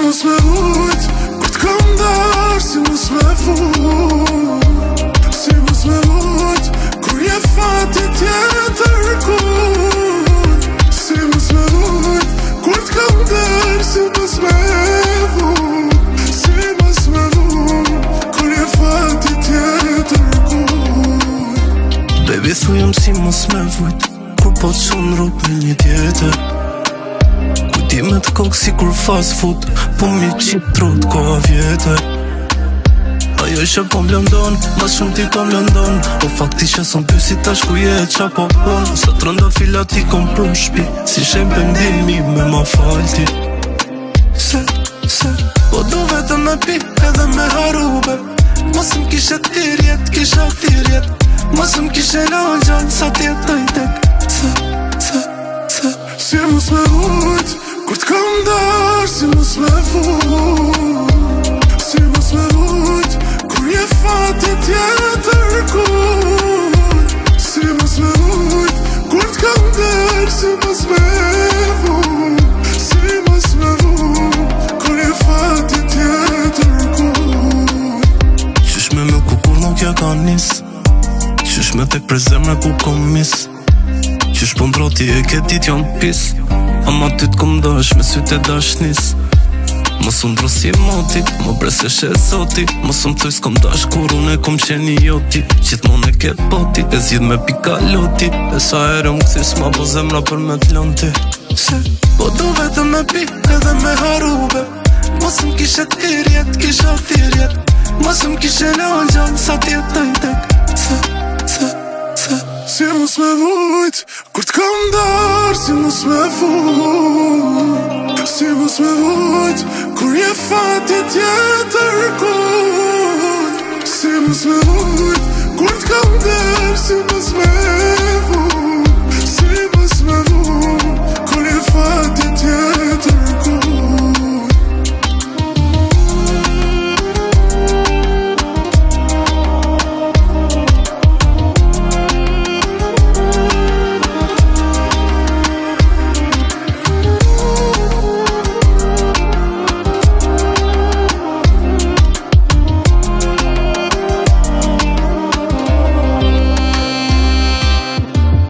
mos me vujt, kur t'kam dar, si mos me fut. Si mos me vujt, kur je fati tjetër kun. Si mos me vujt, kur t'kam dar, si mos me vujt. Si mos me vujt, kur je fati tjetër kun. Baby thujëm si mos me vujt, kur po t'shon rrug me një tjetër. Kujtime të kokë si kur fast food, po mi qip trut koha vjetër. Ajo ishe po m'lëndon, mas shumë ti po m'lëndon. O fakti që sëm pysi tash ku je e qa po pon. Sa të rënda fila ti kom pru shpi, si shem pendimi me ma falti. Se, po do vetëm me pi edhe me harube. Mos m'kishe t'irjet, kisha t'irjet. Mos m'kishe lanë gjanë sa t'jetoj tek. Si mos me vujt, kur t'kam dar, si mos me fut. Si mos me vujt, kur je fati tjetër kun. Si mos me vujt, kur t'kam dar, si mos me fut. Si mos me vujt, kur je fati tjetër kun. Qysh me me kukur nuk ja ka nis, qysh me tek për zemre ku kom mis. Qysh po ndroti e ketit jon pis, ama ty t'kom dash me sytë e dashnis. Mos undro si moti, më bresesh e zoti. Mos thuj s'kom dash kur unë e kom qeni joti. Gjithmon e ket poti, e zgjidh me pika loti. E sa herë m'kthi s'ma bo zemra për me t'lonti. Se, po do vetëm me pi edhe me harube. Mos m'kishe t'irjet, kisha t'irjet. Mos m'kishe lanë gjanë sa t'jetoj tek. Si mos me vujt, kur t'kam dar, si mos me fut. Si mos me vujt, kur je fati tjetër kun. Si mos me vujt, kur t'kam dar, si mos me fut.